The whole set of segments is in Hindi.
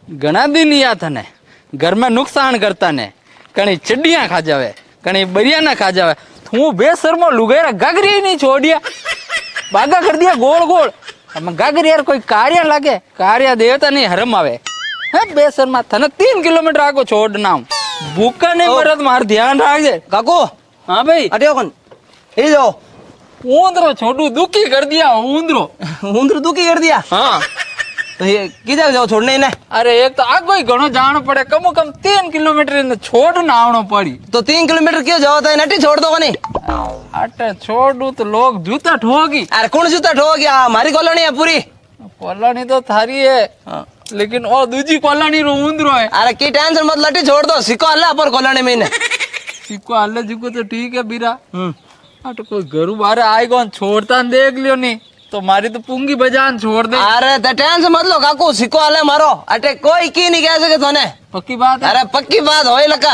घना दिन या थने घर में नुकसान करता ने कहीं चिड़िया खा जावे कहीं बरिया ना खा जावे तू बेसरमो लुगेरा गागरी नहीं छोड़िया बागा कर दिया गोल गोल हम गागरी यार कोई कार्य लागे कार्य देवता नहीं हरम आवे है बेसरमा थने 3 किलोमीटर आगो छोड़ना भूखा नहीं मरद मार ध्यान रख दे काकू। हाँ भाई अटे कौन ये जो ऊंदरो छोटू दुखी कर दिया ऊंदरो दुखी कर दिया। हाँ तो ये किधर जाओ छोड़ने ने? अरे एक तो आगो ही घणो जानो पड़े कम 3 किलोमीटर छोड़ना आवनो पड़ी तो 3 किलोमीटर क्यों जाओ था नटी छोड़ दो नहीं? अटे छोड़ू तो लोग जूता ठोगी। अरे कौन जूता ठोक गया? हमारी कॉलोनी है पूरी। कॉलोनी तो थारी है लेकिन और दूसरी कॉलोनी रो ऊंदरो है। अरे की टेंशन मत लटी छोड़ दो सिको अल्लाह पर कॉलोनी में ने सिको अल्लाह जी को तो ठीक है बीरा। अटे कोई घरू बाहर आएगा छोड़ता देख लियो नहीं तो मारी तो पुंगी बजान छोड़ दे। अरे तो टेंशन मत लो काकू सिको अल्लाह मारो अटे कोई की नहीं कह सके तोने। पक्की बात है? अरे पक्की बात होए लका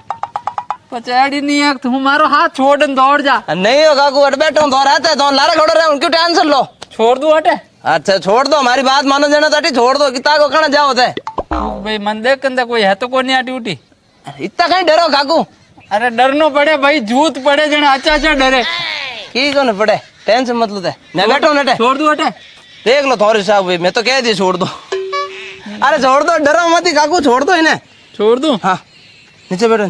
पचैड़ी नहीं है तुम मारो हाथ छोड़ दौड़ जा। नहीं हो काकू अट बैठो तो रहते तो लारा खड़ो रहे उनकी टेंशन लो। छोड़ दू हटे? अच्छा छोड़ दो हमारी बात मानो जाना तो छोड़ दो कितना को कहना जाओ थे भाई मन देख कंदा कोई है तो कोई नहीं ड्यूटी। इतना कहीं डरो काकू? अरे डरनो पड़े भाई जूत पड़े जना अच्छा डरे की को न पड़े टेंशन मत लो थे मैं बैठो नटे छोड़ दू हटे देख लो थोड़ी साहब मैं तो कह दिया छोड़ दो। अरे छोड़ दो डरो मत काकू छोड़ दो इन्हें। छोड़ दू? हाँ नीचे बैठो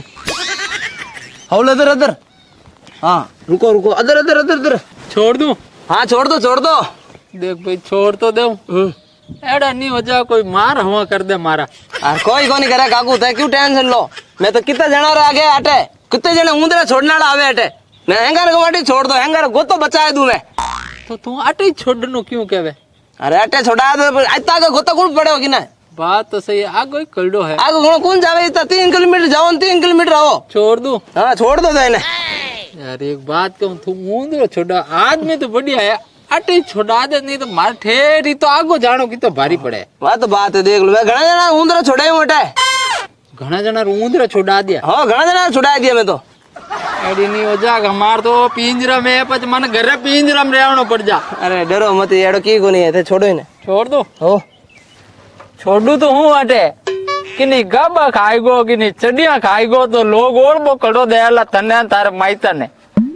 हौल इधर इधर। हाँ रुको रुको अदर अदर अदर अदर छोड़ दू? हाँ छोड़ दो छोड़ दो। देख भाई छोड़ तो दे एड़ा नहीं हो जा कोई मार हुआ कर दे मारा। अरे कोई को नहीं करे काकू ते क्यों टेंशन लो मैं तो कितने जना रह गए अटे कितने जने ऊंदरे छोड़ने वाला आवे अटे मैं हैंगर को छोड़ दो हैंगर गोतो बचाए दूं मैं। तो तू अटे छोड़नो क्यों कहवे? अरे अटे छोड़ा दो इतना का गोतो कौन पड़े हो कि ना? बात तो सही है आगो ही कलडो है आगो कौन जावे इतना 3 किलोमीटर जाओ 3 किलोमीटर आओ। छोड़ दू? हाँ छोड़ दो इन्हें। यार एक बात कहूँ तू ऊंदरो छोड़ा आदमी तो बढ़िया है अटे छोड़ा दे नहीं तो मार ठेरी तो आगो जानो की तो भारी पड़े। वह तो बात है देख लो मैं घना जना ऊंदरा छोड़े मोटा है। घना जना ऊंदरा छोड़ा दिया? हाँ घना जना छुड़ा दिया मैं तो। एडी नहीं हो जा हमार तो पिंजरा में पच मन घर पिंजरा में रहनो पड़ जा। अरे डरो मत एड़ो की को नहीं है छोड़ो इन्हें। छोड़ दो? हो छोड़ू तो हूँ अटे कि नहीं गब्बा खाएगो कि नहीं चडिया खाएगो तो लोग और वो कड़ो देला तने तारे माइता ने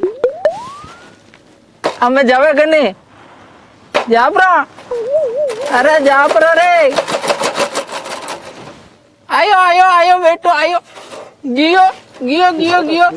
हमें जावे कि नहीं जापरा? अरे जापरा रे आयो आयो आयो बेटो आयो गियो गियो गियो गियो।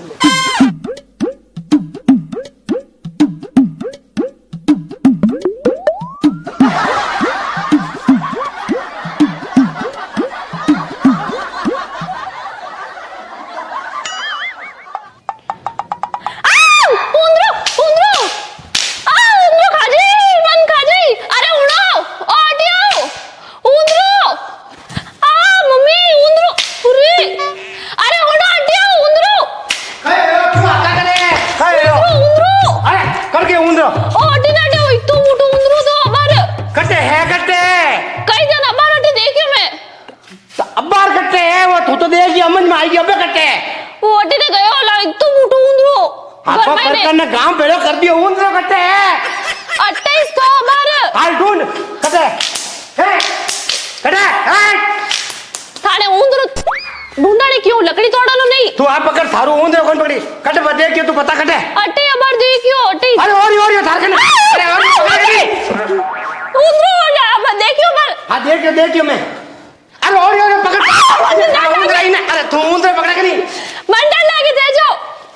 गांव बेड़ो कर दियो ऊंदरो कटे है 28 तो हमारे हाल ढूंढ कटे है कटे है थाने ऊंदरो ढूंढने क्यों लकड़ी तोड़नो नहीं तू आप पकड़ थारू ऊंदरो कौन पकड़ी कटे बदे क्यों तू पता कटे अटे अबार दे क्यों अटे अरे और थार कने अरे और ऊंदरो ना अब देखियो पर हां देखियो मैं अरे और पकड़ ऊंदरा ही ना अरे तू ऊंदरो पकड़ा के नहीं मंडल लागे दे जाओ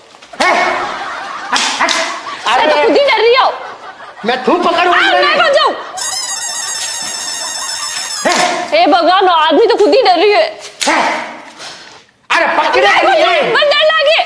अरे तो खुद ही डर रही हो मैं तू पकड़ूंगा मैं कौन जाऊं? ए भगवान आदमी तो खुद ही डर रही है। अरे पकड़े मन डर लागे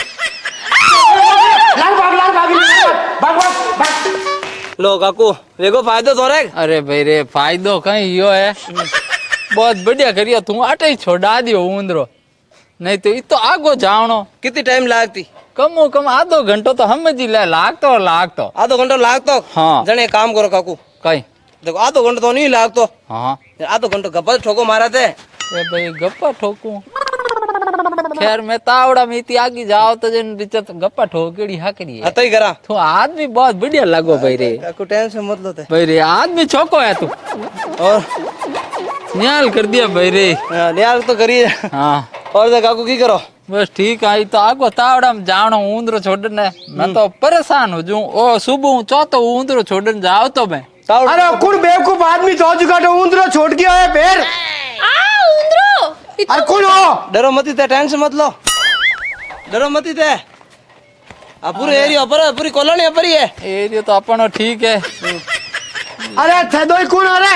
भाग लो काकू देखो फायदो तो रे। अरे भाई रे फायदो कहीं यो है बहुत बढ़िया करियो तू अटे छोड़ा दियो ऊंदरो नहीं तो इतो आगो जावनो कितनी टाइम लागती? कम कम आधो घंटो तो हम जी ले लाग तो आधो घंटा लाग तो हाँ जने काम करो काकू कहीं देखो आधो घंटा तो नहीं लाग तो हाँ आधो घंटा गप्पा ठोको मारा थे भाई गप्पा ठोकू खैर मैं तावड़ा में इतनी आगे जाओ तो जन रिचत गप्पा ठोकेड़ी हाकड़ी है अतई करा तो आदमी बहुत बढ़िया लगो भाई रे काकू टेंशन मत लो थे भाई रे आदमी छोको है तू और न्याल कर दिया भाई रे। न्याल तो करिए। हाँ और तो काकू की करो बस ठीक आई तो आगो तावड़ा में जानो ऊंदरो छोड़ने मैं तो परेशान हो जाऊं। ओ सुबह चौथो ऊंदरो छोड़ने जाओ तो मैं अरे कौन बेवकूफ आदमी तो चुका तो ऊंदरो छोड़ गया है पैर। ऊंदरो अरे कौन हो? डरो मत थे टेंशन मत लो डरो मत थे पूरे एरिया पर पूरी कॉलोनी पर ही है एरिया तो अपन ठीक है। अरे थे दो कौन अरे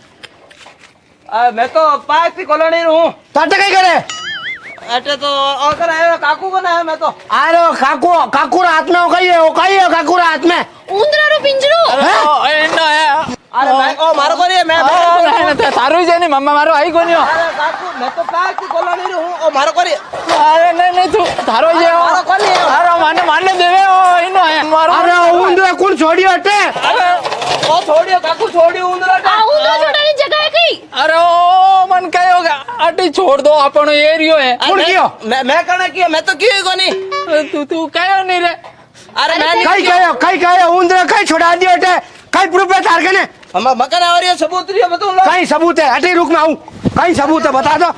मैं तो पार्क की कॉलोनी हूँ ताटे कहीं करे अटे तो और आयो काकू को ना है मैं तो अरे काकू रात में हो गई है काकू रात में ऊंदरा रो पिंजरो अरे मैं ओ मारो को मैं थारो ही जाने मम्मा मारो आई कोनी हो। अरे काकू मैं तो पार्क की कॉलोनी हूँ ओ मारो को अरे नहीं तू थारो ही हो। मारो को अरे मारने देवे ओ इनो है मारो। अरे ऊंदरो कौन छोड़ियो हटे ओ छोड़ियो काकू छोड़ियो ऊंदरा ऊंदरा छोड़ने जगह है कहीं। अरे ओ मन कहे होगा अटी छोड़ दो अपन एरियो है। कौन कियो मैं कहना किया मैं तो कियो को नहीं तू कहो नहीं रे। अरे मैं कहीं कहीं ऊंदरो कहीं छोड़ा दियो हटे कहीं प्रूफ है तार कने हम मकान और ये सबूत रियो बताऊं लो कहीं सबूत है हटे रुक मैं आऊं कहीं सबूत है बता दो।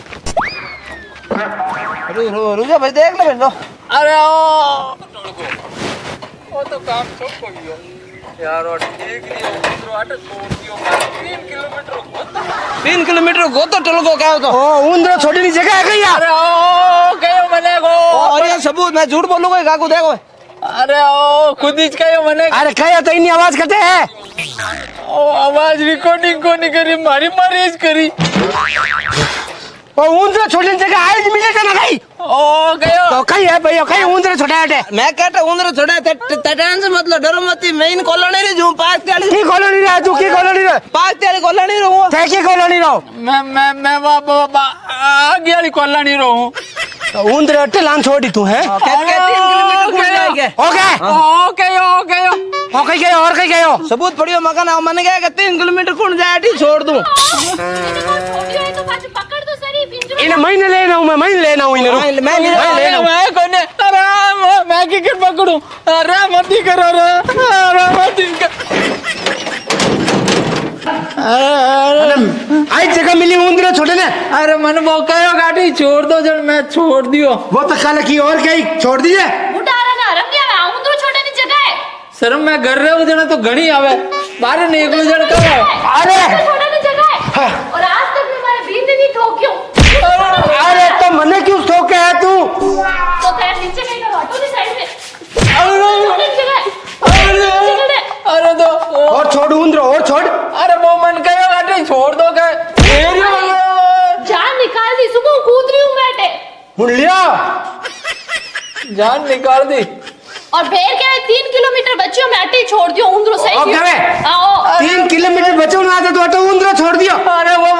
रुको भाई देख ले लो अरे ओ तो काम सब को गयो यार और देख लियो दूसरो आटे छोड़ दियो 3 किलोमीटर होता 3 किलोमीटर गो तो टल को क्या तो ओ ऊंदरो छोड़ने जगह है कहीं यार। अरे ओ कहो मने को और ये सबूत मैं झूठ बोलूंगा काकू देखो अरे ओ खुद ही कहो मने अरे कहीं तो इतनी आवाज करते हैं ओ आवाज रिकॉर्डिंग को नहीं करी मारी मारीज करी ओ ऊंदरो छोड़ने जगह आज मिले थे ना कहीं ओ कहो तो कहीं है भैया कहीं ऊंदरो छोड़ा हटे मैं कहता उंदर छोड़ा टेंशन मत लो डरो मत मेन कॉलोनी रे जो पार्क वाली की कॉलोनी रे तू की कॉलोनी रे पार्क वाली कॉलोनी रे हूं थे की कॉलोनी रो मैं बाबा आगे वाली कोल्लानी रहूं। ऊंदरो हटे लान छोड़ी तू है 3 किलोमीटर घूम जाएंगे ओके ओ कहीं गए और कहीं गए सबूत पड़ियो मकान आओ मैंने कहा कि 3 किलोमीटर कौन जाए छोड़ दूं छोटी है तो पाछे पकड़ दो सरी पिंजरो। इन्हें महीने लेना हूं मैं महीने लेना हूं इन्हें मैं कोने अरे मैं की कर पकड़ूं अरे मत ही करो अरे मत ही कर अरे आई जगह मिली ऊंदरो छोड़े ने अरे मन वो कहो गाड़ी छोड़ दो जन मैं छोड़ दियो वो तो कल की और कहीं छोड़ दीजिए बुढ़ारा ना रंगिया ऊंदरो छोड़ने जगह है। शर्म मैं कर रहे हो जन तो घणी आवे बाहर नहीं एक जन कहो अरे छोड़ने जगह है और आज तक मैं हमारे बीन नहीं ठोक्यो। अरे तो मने क्यों ठोके है तू तो पैर नीचे कहीं का ऑटो की साइड में छोड़ने जगह अरे तो और छोड़ ऊंदरो और छोड़ अरे वो मन कहो गाड़ी छोड़ दो जान निकाल दी सुबह कूद रही हूँ बैठे हुन लिया जान निकाल दी और बेर के 3 किलोमीटर बच्चियों में अटे छोड़ दियो ऊंदरो सही ओके वे। आओ 3 किलोमीटर बचो ना तो ऑटो ऊंदरो छोड़ दियो अरे वो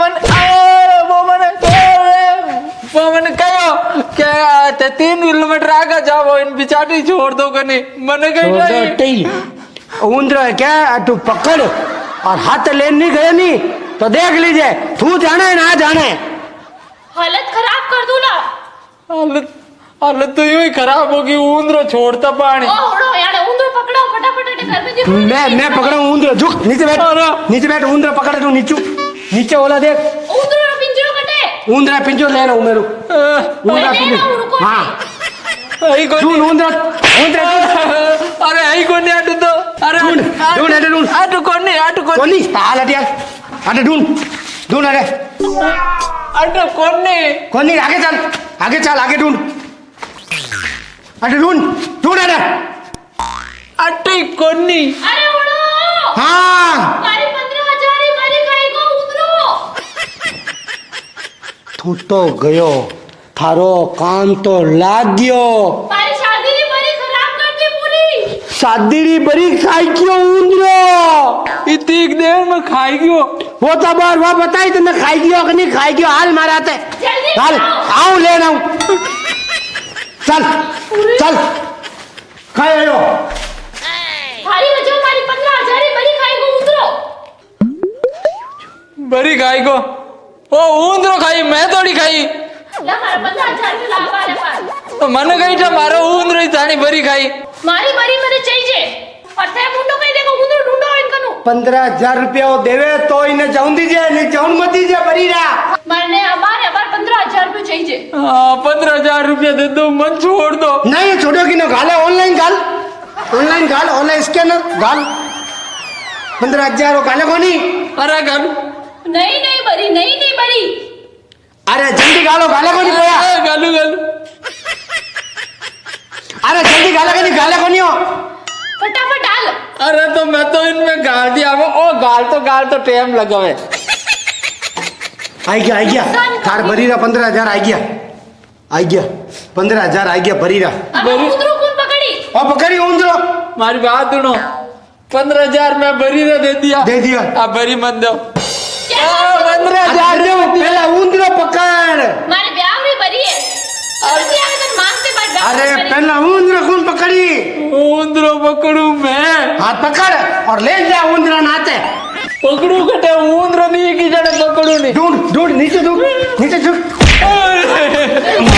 मन कहो क्या 3 किलोमीटर आगे जाओ इन बिचारी छोड़ दो कनी मन कही ऊंदरो है क्या तू पकड़ और हाथ लेन नहीं गए नहीं तो देख लीजिए तू जाने ना जाने हालत खराब कर दूं ना। हालत तो यूं ही खराब होगी ऊंदरो छोड़ता पानी ओ उड़ो यार ऊंदरो पकड़ो फटाफट अटे घर में देखो मैं पकड़ा ऊंदरो झुक नीचे बैठ ऊंदरो पकड़ तू नीचे वाला देख ऊंदरो पिंजरो कटे ऊंदरा पिंजो ले रहा हूं मेरे ऊंदरा पिंजो हां आई को ऊंदरा अरे आई को नहीं आटू तो अरे ढूंढ आटू को नहीं हाल हटिया अरे ढूंढ अरे आटू को नहीं आगे चल आगे ढूंढ अरे ढूंढ अरे अटे को नहीं अरे उड़ो हाँ मारी 15,000 ही मारी खाएगा ऊंदरो तू तो गयो थारो काम तो लाग गयो मारी शादी री बड़ी खराब कर दी पूरी शादी री बड़ी खाई क्यों ऊंदरो इतनी देर में खाई गयो वो तो बार वो बताई तुमने खाई गयो कि नहीं खाई गयो हाल माराते जल्दी हाल आऊं लेना हूं चल खाए हो भारी बचो मारी 15,000 ही बड़ी खाएगा ऊंदरो बड़ी खाई को ओ ऊंदरो खाई मैं थोड़ी खाई ला मारा 15,000 के लाभ आ रहे पास तो मन कही था मारो ऊंदरो ही थानी बड़ी खाई मारी बड़ी मैंने चाहिए और थे मुंडो कहीं देखो उधर ढूंढो इनकनु 15,000 रुपया वो देवे तो इन्हें जाऊं दीजिए, नहीं जाऊं मत दीजिए बरीरा। मैंने हमारे 15,000 रुपये चाहिए। 15,000 रुपया दे दो, मन छोड़ दो। नहीं छोड़ो कि ना गाले ऑनलाइन गाल, ऑनलाइन स्कैनर गाल 15,000 गाले कोनी। अरे गाल नहीं नहीं बरी, नहीं नहीं बरी। अरे जल्दी गालो, गाले कोनी पोया। गालू गालू। अरे जल्दी गाले कोनी हो। फटाफट डाल। अरे तो मैं तो इनमें गाल दिया वो, ओ गाल तो टाइम लगावे। आई गया थार बरीरा 15,000 आई गया 15,000 आई गया बरीरा। अब उधर कौन पकड़ी? और पकड़ी उंदरो। मारी बात सुनो, 15,000 मैं बरी ने दे दिया। अब बरी मत दो। 15,000 दे पहला उंदरो पकड़। मारे ब्याह में बरी है। अरे आवेदन मांगते बाद ब्याह अरे में बरी। पहला उंदरो कौन पकड़ी? उंदरो पकड़ू मैं। हाथ पकड़ और ले जा उंदरा नाते। पकड़ू कटे उंदरो नहीं की जड़े पकड़ू नहीं। ढूंढ नीचे झुक।